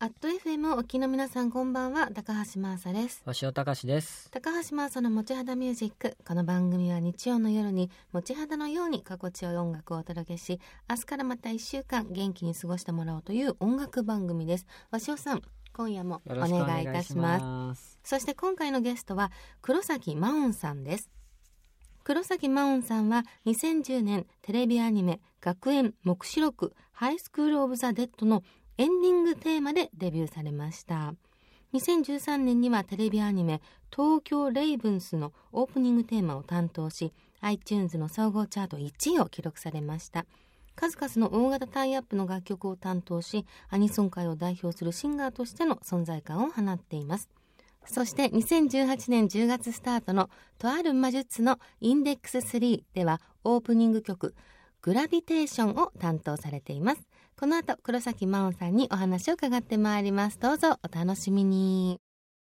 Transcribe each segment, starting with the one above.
アット FM をお聞きの皆さん、こんばんは。高橋真麻です。 鷲尾隆です。 高橋真麻の持ち肌ミュージック。この番組は日曜の夜に持ち肌のように心地よい音楽をお届けし、明日からまた1週間元気に過ごしてもらおうという音楽番組です。鷲尾さん、今夜もお願いいたします。そして今回のゲストは黒崎真音さんです。黒崎真音さんは2010年テレビアニメ学園黙示録ハイスクールオブザ・デッドのエンディングテーマでデビューされました。2013年にはテレビアニメ東京レイブンスのオープニングテーマを担当し、 iTunes の総合チャート1位を記録されました。数々の大型タイアップの楽曲を担当し、アニソン界を代表するシンガーとしての存在感を放っています。そして2018年10月スタートのとある魔術のインデックス3ではオープニング曲グラビテーションを担当されています。この後黒崎真音さんにお話を伺ってまいります。どうぞお楽しみに。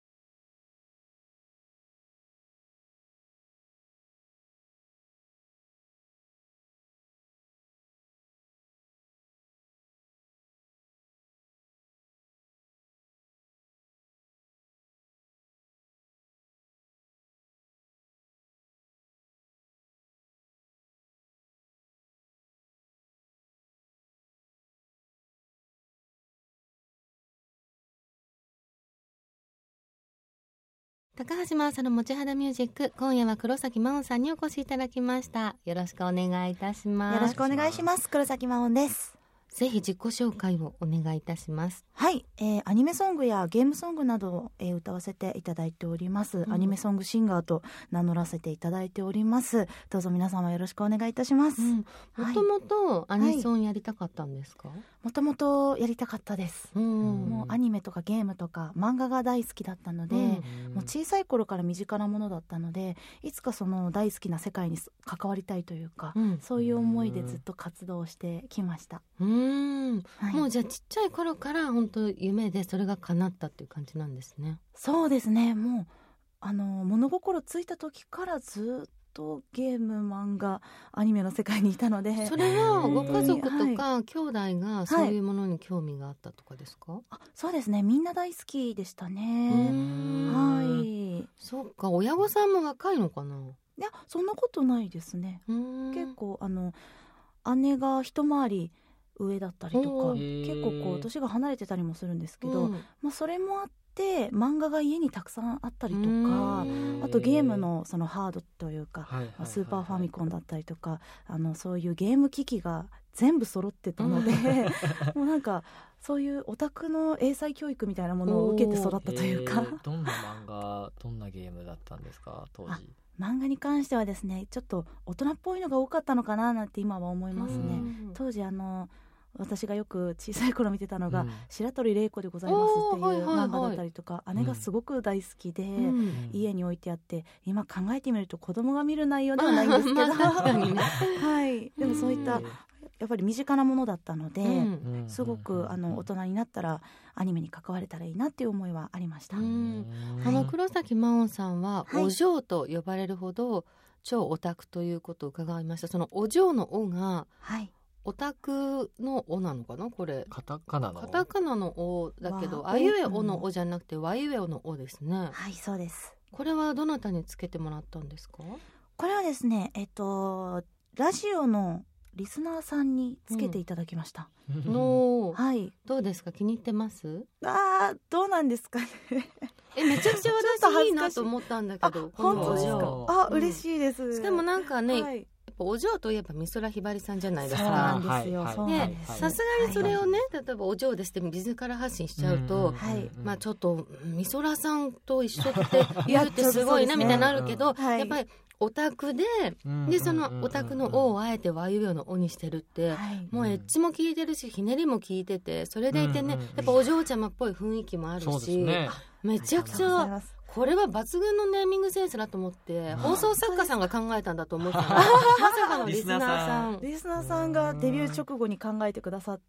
高橋真麻の持ち肌ミュージック、今夜は黒崎真音さんにお越しいただきました。よろしくお願いいたします。 よろしくお願いします。黒崎真音です。 ぜひ自己紹介をお願いいたします。 はい、アニメソングやゲームソングなどを、歌わせていただいております、アニメソングシンガーと名乗らせていただいております。どうぞ皆様よろしくお願いいたします。 もともとアニソンやりたかったんですか？ もともとやりたかったです。もうアニメとかゲームとか漫画が大好きだったので、もう小さい頃から身近なものだったので、いつかその大好きな世界に関わりたいというか、そういう思いでずっと活動してきました。 もうじゃあちっちゃい頃から本当夢でそれが叶ったっていう感じなんですね。 そうですね。もう物心ついた時からずっとゲーム漫画アニメの世界にいたので。 それはご家族とか兄弟がそういうものに興味があったとかですか？ そうですね、みんな大好きでしたね。はい。 そうか、親御さんも若いのかな？ いや、そんなことないですね。結構姉が一回り上だったりとか、結構こう年が離れてたりもするんですけど、それもあって漫画が家にたくさんあったりとか、あとゲームのそのハードというか、スーパーファミコンだったりとか、そういうゲーム機器が全部揃ってたのでもうなんかそういうオタクの英才教育みたいなものを受けて育ったというか。 どんな漫画、どんなゲームだったんですか、当時？ 漫画に関してはですね、ちょっと大人っぽいのが多かったのかななんて今は思いますね。当時私がよく小さい頃見てたのが、白鳥玲子でございますっていう漫画だったりとか、姉がすごく大好きで、家に置いてあって、今考えてみると子供が見る内容ではないんですけどはい、でもそういったやっぱり身近なものだったので、すごく大人になったらアニメに関われたらいいなっていう思いはありました。 黒崎真音さんはお嬢と呼ばれるほど超オタクということを伺いました。そのお嬢のおが、オタクのおなのかな？これカタカナのおだけど、あいうえおのおじゃなくてわいうえおのおですね。 はい、そうです。これはどなたにつけてもらったんですか？ これはですね、ラジオのリスナーさんにつけていただきました。 はい、どうですか？気に入ってます？ どうなんですかねめちゃくちゃ私いいなと思ったんだけど。 本当ですか？嬉しいです。 しかもなんかね、やっぱお嬢といえば美空ひばりさんじゃないですか。 そうなんですよ。 さすがにそれをね、例えばお嬢ですって自ら発信しちゃうと、ちょっと美空さんと一緒って言うってすごいなみたいになるけど、やっぱりオタクで、そのオタクのおをあえて和ゆえのおにしてるって、もうエッジも効いてるしひねりも効いてて、それでいてね、やっぱお嬢ちゃまっぽい雰囲気もあるし、めちゃくちゃこれは抜群のネーミングセンスだと思って、放送作家さんが考えたんだと思ったらまさかのリスナーさんがデビュー直後に考えてくださって、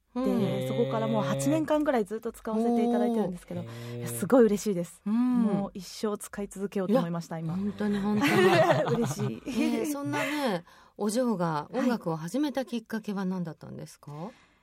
そこからもう8年間ぐらいずっと使わせていただいてるんですけど、すごい嬉しいです。もう一生使い続けようと思いました。今本当に嬉しいそんなね、お嬢が音楽を始めたきっかけは何だったんですか？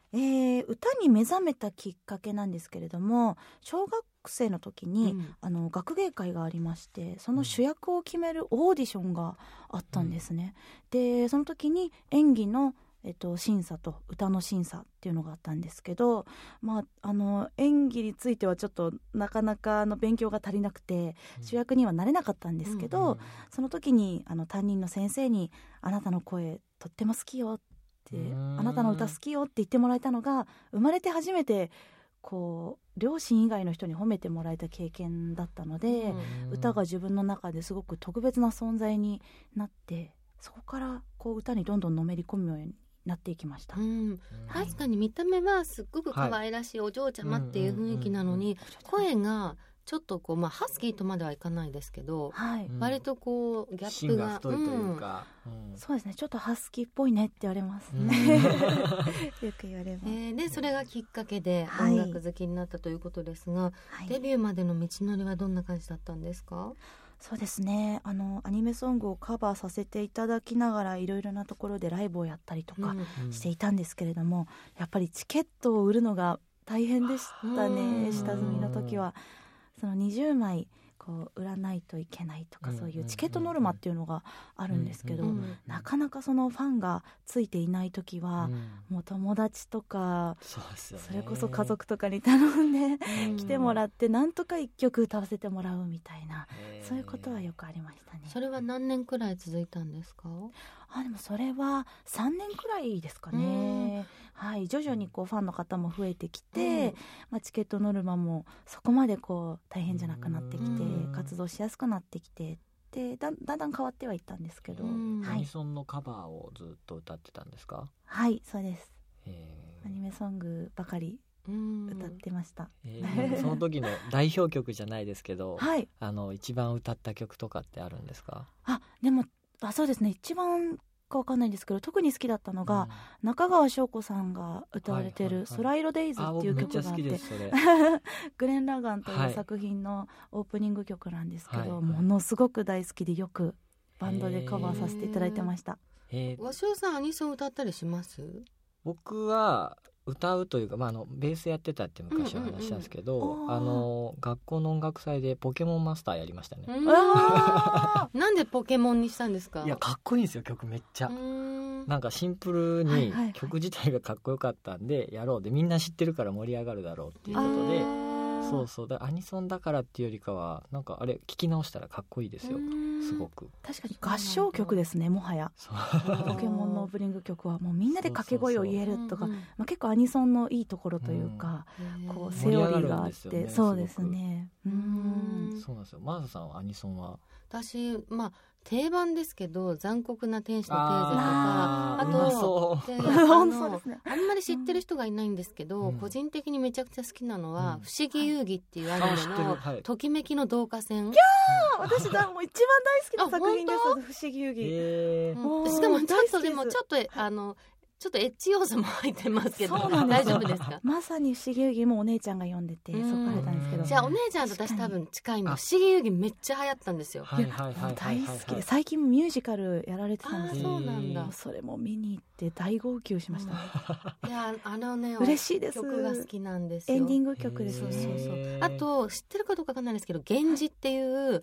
歌に目覚めたきっかけなんですけれども、小学生の時に、学芸会がありまして、その主役を決めるオーディションがあったんですね。でその時に演技の審査と歌の審査っていうのがあったんですけど、演技についてはちょっとなかなか勉強が足りなくて主役にはなれなかったんですけど、その時に担任の先生にあなたの声とっても好きよってあなたの歌好きよって言ってもらえたのが生まれて初めて両親以外の人に褒めてもらえた経験だったので、歌が自分の中ですごく特別な存在になって、そこから歌にどんどんのめり込むようになっていきました。 確かに見た目はすっごく可愛らしいお嬢ちゃまっていう雰囲気なのに、声がちょっとハスキーとまではいかないですけど、割とギャップが太いというか、 そうですね、ちょっとハスキーっぽいねって言われます、よく言われます、 でそれがきっかけで音楽好きになったということですが、デビューまでの道のりはどんな感じだったんですか？ そうですね、アニメソングをカバーさせていただきながらいろいろなところでライブをやったりとかしていたんですけれども、やっぱりチケットを売るのが大変でしたね。下積みの時はその20枚売らないといけないとか、そういうチケットノルマっていうのがあるんですけど、なかなかそのファンがついていない時は、もう友達とか それこそ家族とかに頼んで来てもらってなんとか一曲歌わせてもらうみたいな、そういうことはよくありましたね。 それは何年くらい続いたんですか？ でもそれは3年くらいですかね。徐々にファンの方も増えてきて、チケットノルマもそこまで大変じゃなくなってきて、活動しやすくなってきて、でだんだん変わってはいったんですけど、 アニソンのカバーをずっと歌ってたんですか？ はいそうです。アニメソングばかり歌ってました。 その時の代表曲じゃないですけど、一番歌った曲とかってあるんですか？ でもそうですね、一番かわかんないんですけど、特に好きだったのが、中川翔子さんが歌われてる空色デイズっていう曲があって、グレン・ラガンという作品のオープニング曲なんですけど、ものすごく大好きでよくバンドでカバーさせていただいてました。 和尚さんアニソン歌ったりします？ 僕は歌うというか、ベースやってたって昔は話したんですけど、学校の音楽祭でポケモンマスターやりましたね。 なんでポケモンにしたんですか？ いやかっこいいんですよ、曲めっちゃ。なんかシンプルに曲自体がかっこよかったんでやろう、でみんな知ってるから盛り上がるだろうっていうことで、そうだアニソンだからっていうよりかは、なんかあれ聞き直したらかっこいいですよ、すごく。 確かに合唱曲ですね、もはや。ポケモンのオープニング曲はもうみんなで掛け声を言えるとか、結構アニソンのいいところというか、セオリーがあって、そうですね。 そうなんですよ。マーサさんはアニソンは？ 私定番ですけど、残酷な天使のテーゼとか、あとあんまり知ってる人がいないんですけど、個人的にめちゃくちゃ好きなのは、不思議遊戯っていうアニメのときめきの導火線。 私だ、もう一番大好きな作品です、不思議遊戯。 しかもちょっとエッチ要素も入ってますけど、大丈夫ですか？ まさに不思議遊戯もお姉ちゃんが読んでて、そこからたんですけど、 じゃあお姉ちゃんと私多分近いの。不思議遊戯めっちゃ流行ったんですよ。 大好きで、最近ミュージカルやられてたんですよ。 そうなんだ。 それも見に行って大号泣しました。 いや嬉しいです。 曲が好きなんですよ。 エンディング曲ですね。 そうあと知ってるかどうかわかんないですけど、源氏っていう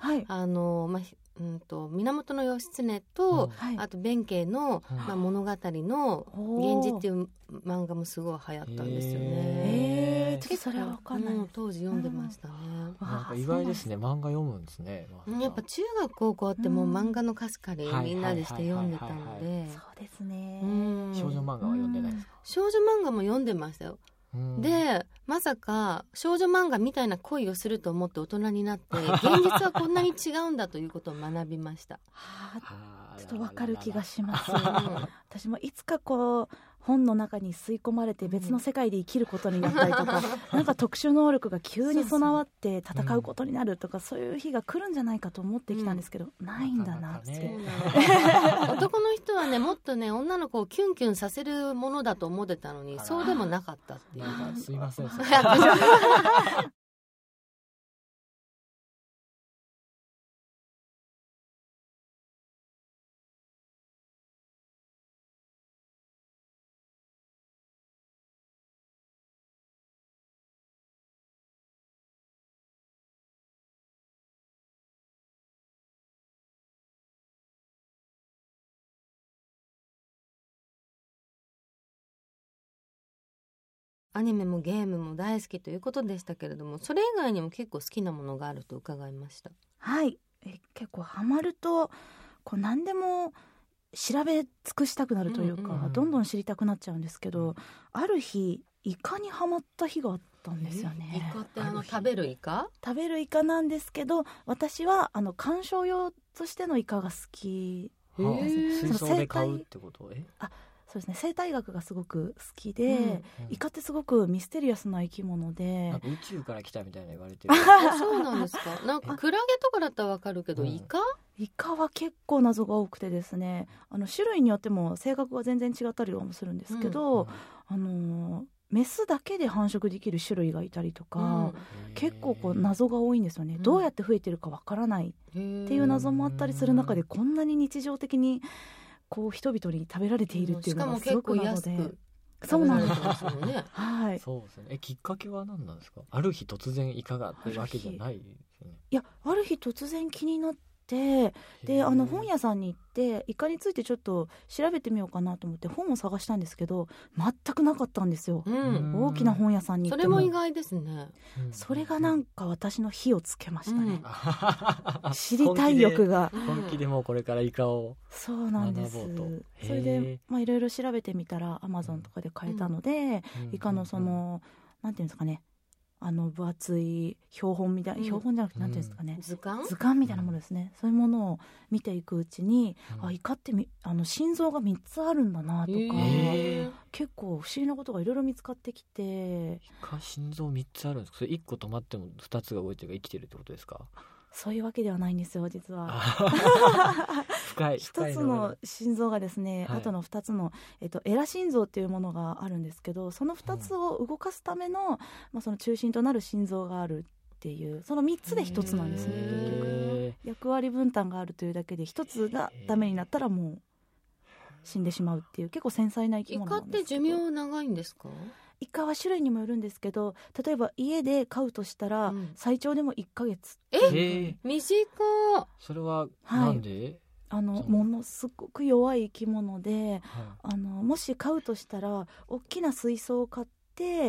源義経と、あと弁慶の、物語の源氏っていう漫画もすごい流行ったんですよね。 ちょっとそれは分かんない、 当時読んでましたね。 なんか意外ですね、漫画読むんですね。 やっぱ中学高校ってもう漫画の貸し借りみんなでして読んでたので。 そうですね。 少女漫画は読んでないですか？ 少女漫画も読んでましたよ。でまさか少女漫画みたいな恋をすると思って大人になって現実はこんなに違うんだということを学びました。 ちょっと分かる気がします。私もいつか本の中に吸い込まれて別の世界で生きることになったりとか、なんか特殊能力が急に備わって戦うことになるとか、そういう日が来るんじゃないかと思ってきたんですけど、ないんだなって。 男の人はね、もっとね、女の子をキュンキュンさせるものだと思ってたのに、そうでもなかったっていう。 すいません。 アニメもゲームも大好きということでしたけれども、それ以外にも結構好きなものがあると伺いました。 はい、結構ハマるとこう何でも調べ尽くしたくなるというか、どんどん知りたくなっちゃうんですけど、ある日イカにハマった日があったんですよね。 イカって食べるイカ？ 食べるイカなんですけど、私は観賞用としてのイカが好きです。 水槽で買うってこと？ そうですね、生態学がすごく好きで、イカってすごくミステリアスな生き物で、 なんか宇宙から来たみたいな言われてるそうなんですか。なんかクラゲとかだったらわかるけど、イカは結構謎が多くてですね、種類によっても性格が全然違ったりもするんですけど、メスだけで繁殖できる種類がいたりとか、結構こう謎が多いんですよね。どうやって増えてるかわからないっていう謎もあったりする中で、こんなに日常的にこう人々に食べられているっていうのがすごく謎で、そうなんですよね。はい。 そうですね。きっかけは何なんですか？ある日突然イカがってわけじゃないですね。 いや、ある日突然気になって、で本屋さんに行ってイカについてちょっと調べてみようかなと思って本を探したんですけど、全くなかったんですよ。大きな本屋さんに行っても。 それも意外ですね。 それがなんか私の火をつけましたね。知りたい欲が本気でもうこれからイカをそうなんです。それでいろいろ調べてみたら Amazon とかで買えたので、イカのなんていうんですかね、分厚い標本みたいな、標本じゃなくてなんていうんですかね、図鑑みたいなものですね。そういうものを見ていくうちに、イカって心臓が3つあるんだなとか、結構不思議なことがいろいろ見つかってきて。 イカ心臓3つあるんですか？それ1個止まっても2つが動いてるから生きてるってことですか？ そういうわけではないんですよ、実は。 深い。 一つの心臓がですね、あとの2つの、エラ心臓っていうものがあるんですけど、その2つを動かすための、その中心となる心臓があるっていう、その3つで1つなんですね。結局役割分担があるというだけで、1つがダメになったらもう死んでしまうっていう、結構繊細な生き物なんですけど。 イカって寿命長いんですか？ イカは種類にもよるんですけど、例えば家で飼うとしたら、最長でも1ヶ月。 短い。 それはなんで？ ものすごく弱い生き物で、もし飼うとしたら大きな水槽を買って、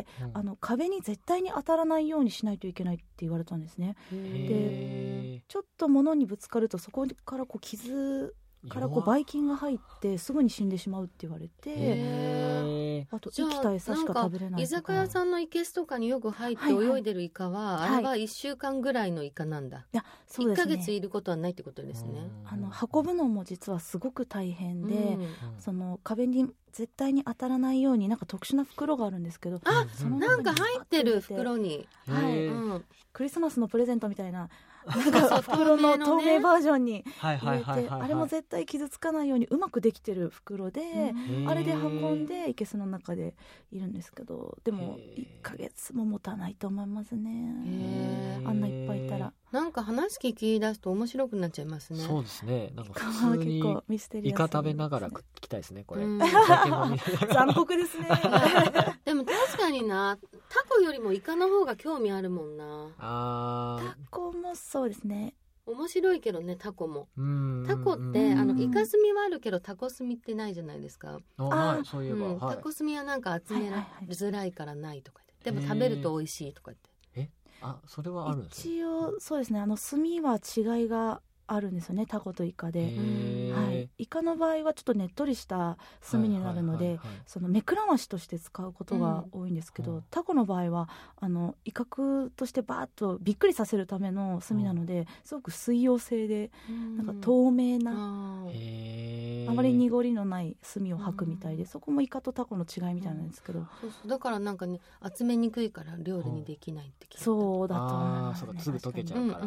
壁に絶対に当たらないようにしないといけないって言われたんですね。で、ちょっと物にぶつかるとそこから傷からばい菌が入ってすぐに死んでしまうって言われて、あと生きた餌しか食べれないとか。 居酒屋さんの生けすとかによく入って泳いでるイカは、あれは1週間ぐらいのイカなんだ。そうですね、1ヶ月いることはないってことですね。 運ぶのも実はすごく大変で、その壁に絶対に当たらないようになんか特殊な袋があるんですけど、 なんか入ってる袋に、 クリスマスのプレゼントみたいななんか袋の透明バージョンに入れて、あれも絶対傷つかないようにうまくできてる袋で、あれで運んでいけすの中でいるんですけど、でも1ヶ月も持たないと思いますね。あんないっぱいいたら。 なんか話聞き出すと面白くなっちゃいますね。 そうですね。なんか普通にイカ食べながら食いたいですね、これ。 残酷ですね。 でも確かにな、タコよりもイカの方が興味あるもんな。 タコもそうですね。 面白いけどね、タコも。タコってイカスミはあるけどタコスミってないじゃないですか。 そういえば、 タコスミはなんか集めづらいからないとか言って、でも食べると美味しいとか言って。 それはあるんですね。 一応そうですね、炭は違いがあるんですよね、タコとイカで。イカの場合はちょっとねっとりした炭になるので、その目くらましとして使うことが多いんですけど、タコの場合は威嚇としてバーッとびっくりさせるための炭なので、すごく水溶性でなんか透明な、あまり濁りのない炭を吐くみたいで、そこもイカとタコの違いみたいなんですけど、 だからなんかね、集めにくいから料理にできないって聞いた。 そうだと思いますね。 すぐ溶けちゃうから。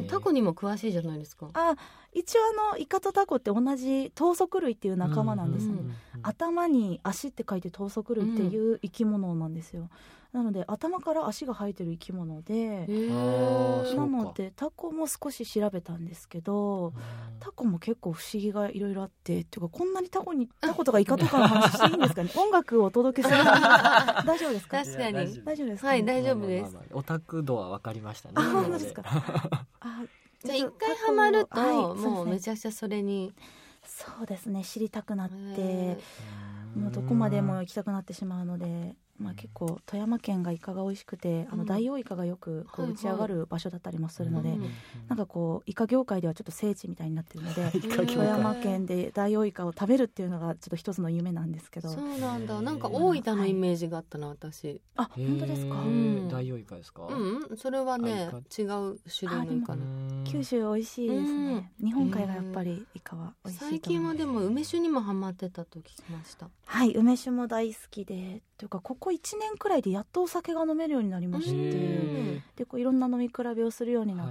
タコにも詳しいじゃないですか。 一応イカとタコって同じ頭足類っていう仲間なんですね。頭に足って書いて頭足類っていう生き物なんですよ。なので頭から足が生えてる生き物で、なのでタコも少し調べたんですけど、タコも結構不思議がいろいろあって、っていうかこんなにタコとかイカとかの話していいんですかね。音楽をお届けする大丈夫ですか？ 確かに大丈夫ですか？ はい、大丈夫です。 オタク度は分かりましたね。 本当ですか？ じゃあ一回ハマると、もうめちゃくちゃそれに。 そうですね、知りたくなって、もうどこまでも行きたくなってしまうので、 結構富山県がイカが美味しくて大王イカがよくこう打ち上がる場所だったりもするので、なんかこうイカ業界ではちょっと聖地みたいになってるので富山県で大王イカを食べるっていうのがちょっと一つの夢なんですけど。 そうなんだ。なんか大分のイメージがあったな、私。 あ、本当ですか。 大王イカですか。 それはね違う種類のイカな。 九州美味しいですね。日本海がやっぱりイカは美味しいと思います。 最近はでも梅酒にもハマってたと聞きました。 はい、梅酒も大好きで、というかここ1年くらいでやっとお酒が飲めるようになりまして、でこういろんな飲み比べをするようになって、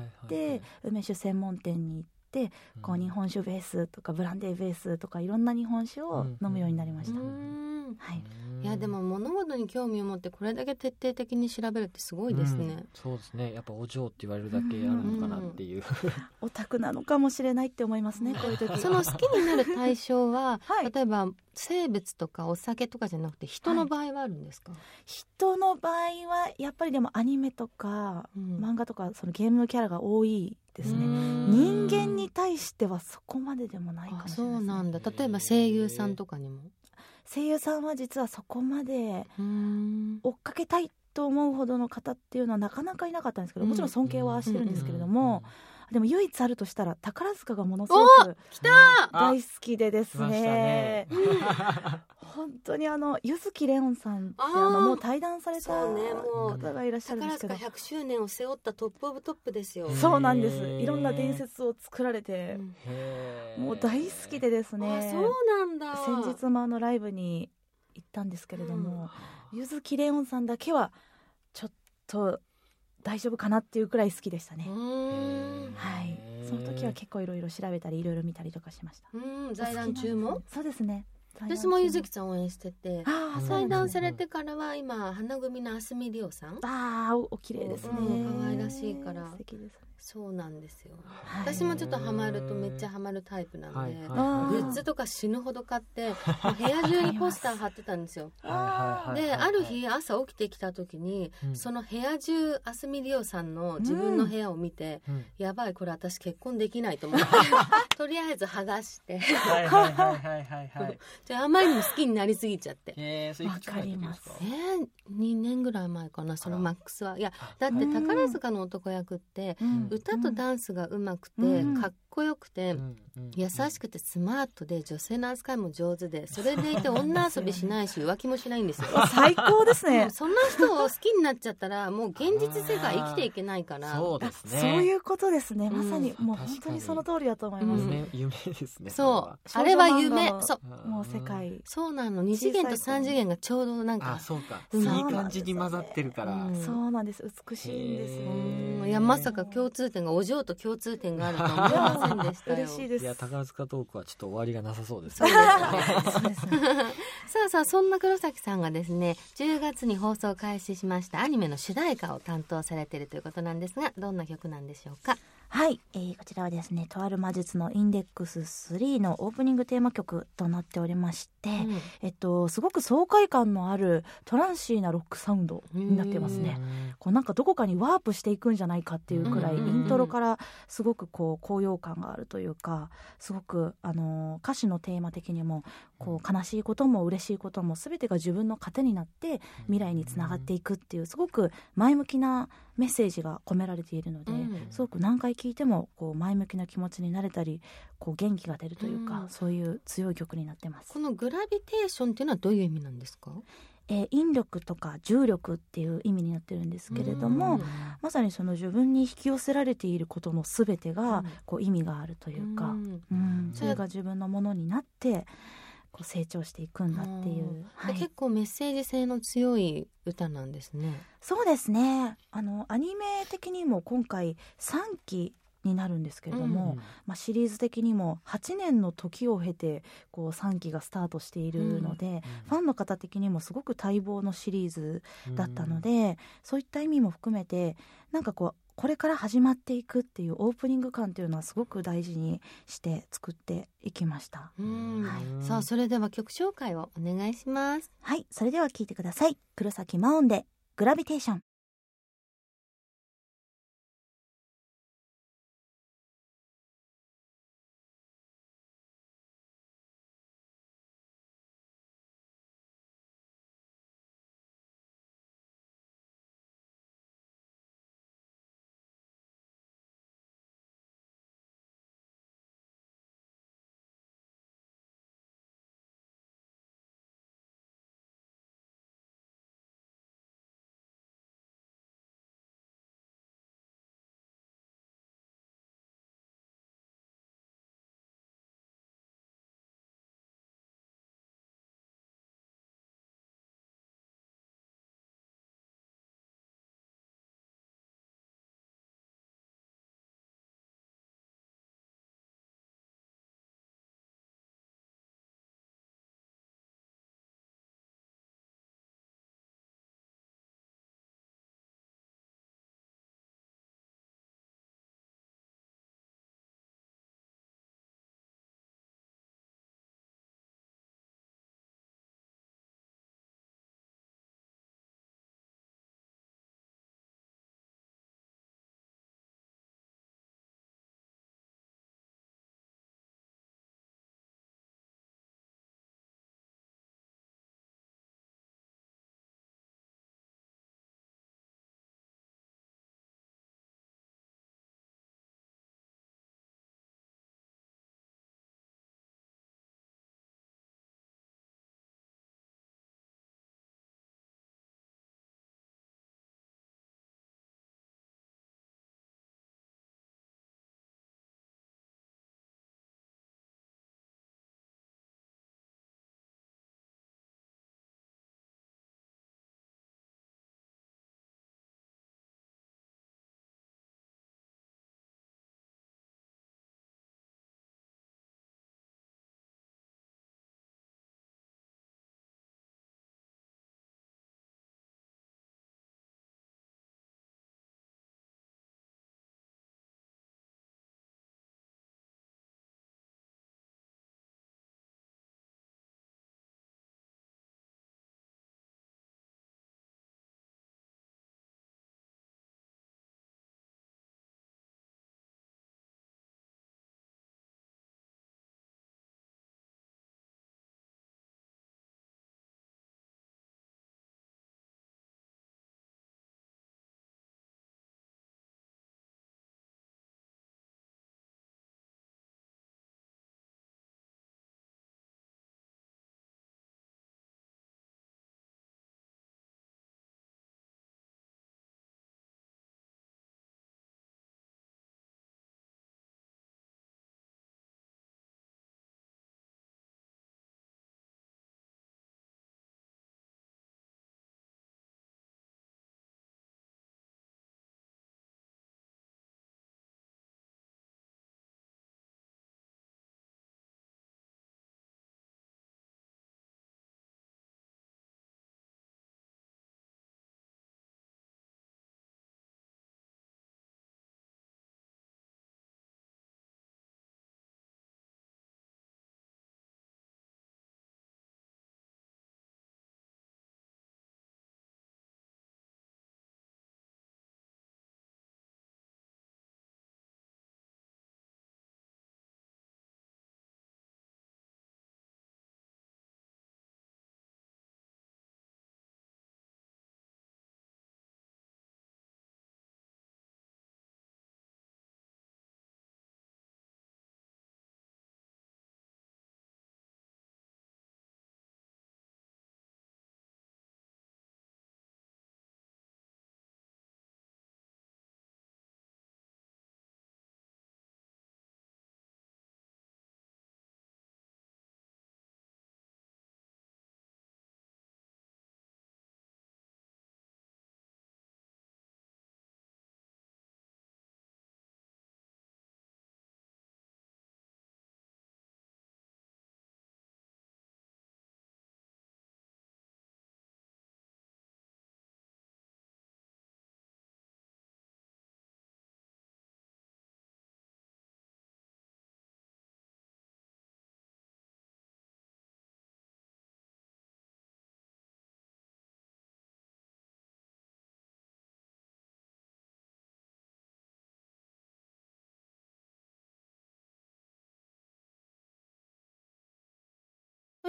梅酒専門店に行ってこう日本酒ベースとかブランデーベースとかいろんな日本酒を飲むようになりました。はい、 いやでも物事に興味を持ってこれだけ徹底的に調べるってすごいですね。 そうですね。やっぱお嬢って言われるだけあるのかなっていう、 オタクなのかもしれないって思いますね、こういう時。 その好きになる対象は、例えば生物とかお酒とかじゃなくて人の場合はあるんですか。 人の場合はやっぱりでもアニメとか、漫画とかそのゲームのキャラが多いですね。人間に対してはそこまででもないかもしれないですね。 そうなんだ。例えば声優さんとかにも。 声優さんは実はそこまで追っかけたいと思うほどの方っていうのはなかなかいなかったんですけど、もちろん尊敬はしてるんですけれども、でも唯一あるとしたら宝塚がものすごく大好きでですね、本当に柚木玲音さんってもう対談された方がいらっしゃるんですけど、 宝塚100周年を背負ったトップオブトップですよ。 そうなんです。いろんな伝説を作られて、もう大好きでですね。 そうなんだ。 先日もライブに行ったんですけれども、柚木玲音さんだけはちょっと大丈夫かなっていうくらい好きでしたね。はい、その時は結構いろいろ調べたりいろいろ見たりとかしました。 在談中も。 そうですね。 私も柚木さん応援してて、対談されてからは今花組の蓮見理央さん、 お綺麗ですね。 可愛らしいから素敵です。そうなんですよ。私もちょっとハマるとめっちゃハマるタイプなんで、グッズとか死ぬほど買って部屋中にポスター貼ってたんですよ。である日朝起きてきた時に、その部屋中蓮見理央さんの自分の部屋を見て、やばいこれ私結婚できないと思ってとりあえず剥がしてあまりにも好きになりすぎちゃって。 それいくつ前の時ですか。 2年ぐらい前かな、そのマックスは。いやだって宝塚の男役って歌とダンスが上手くてかっこよくて優しくてスマートで女性の扱いも上手で、それでいて女遊びしないし浮気もしないんですよ。 最高ですね。 そんな人を好きになっちゃったらもう現実世界生きていけないから。 そうですね。 そういうことですね。まさにもう本当にその通りだと思います。 夢ですね。 そうあれは夢。 そうもう世界そうなの。2次元と3次元がちょうどなんかそうかいい感じに混ざってるから。 そうなんです。美しいんですよ。 いやまさか共通点がお嬢と共通点があるとは思いませんでしたよ。 嬉しいです。 いや宝塚トークはちょっと終わりがなさそうです。 さあそんな黒崎さんがですね10月に放送開始しましたアニメの主題歌を担当されているということなんですが、どんな曲なんでしょうか。 はい、こちらはですねとある魔術のインデックス3のオープニングテーマ曲となっておりまして、すごく爽快感のあるトランシーなロックサウンドになってますね。こうなんかどこかにワープしていくんじゃないかっていうくらい、イントロからすごくこう高揚感があるというか、すごく歌詞のテーマ的にもこう悲しいことも嬉しいことも全てが自分の糧になって未来につながっていくっていうすごく前向きなメッセージが込められているので、すごく何回聴いてもこう前向きな気持ちになれたりこう元気が出るというか、そういう強い曲になってます。 このグラビテーションっていうのはどういう意味なんですか。 引力とか重力っていう意味になってるんですけれども、まさにその自分に引き寄せられていることの全てがこう意味があるというか、それが自分のものになってこう成長していくんだっていう、 結構メッセージ性の強い歌なんですね。 そうですね。アニメ的にも今回3期になるんですけれども、シリーズ的にも8年の時を経てこう3期がスタートしているので、ファンの方的にもすごく待望のシリーズだったので、そういった意味も含めてなんかこれから始まっていくっていうオープニング感っていうのはすごく大事にして作っていきました。 さあそれでは曲紹介をお願いします。 はい、それでは聴いてください。黒崎真音でグラビテーション。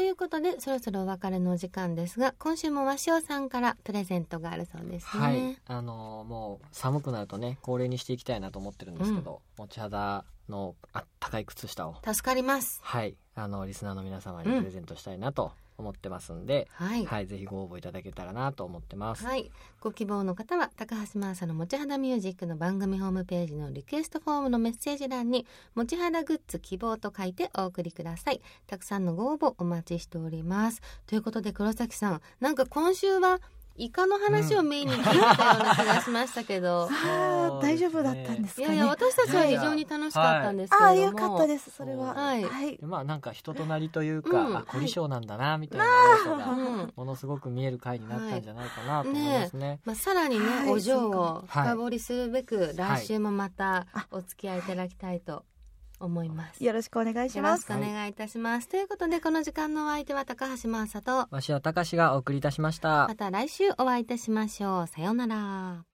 いうことでそろそろお別れのお時間ですが、今週も鷲尾さんからプレゼントがあるそうですね。 はい、もう寒くなるとね恒例にしていきたいなと思ってるんですけど、持ち肌のあったかい靴下を助かります。 はい、リスナーの皆様にプレゼントしたいなと思ってますんで、はいはい、ぜひご応募いただけたらなと思ってます。 はい、ご希望の方は高橋真麻の持ち肌ミュージックの番組ホームページのリクエストフォームのメッセージ欄に持ち肌グッズ希望と書いてお送りください。たくさんのご応募お待ちしております。ということで黒崎さん、なんか今週はイカの話をメインに聞いたような気がしましたけど、 大丈夫だったんですかね。 いやいや、私たちは非常に楽しかったんですけれども、 よかったです。それは、 はいはい、 まあなんか人となりというか、凝り性なんだなみたいな要素がものすごく見える回になったんじゃないかなと思いますね。 さらにね、お嬢を深掘りするべく、来週もまたお付き合いいただきたいと思います。 よろしくお願いします。 よろしくお願いいたします、ということでこの時間のお相手は高橋真麻と鷲尾隆がお送りいたしました。 また来週お会いいたしましょう。さようなら。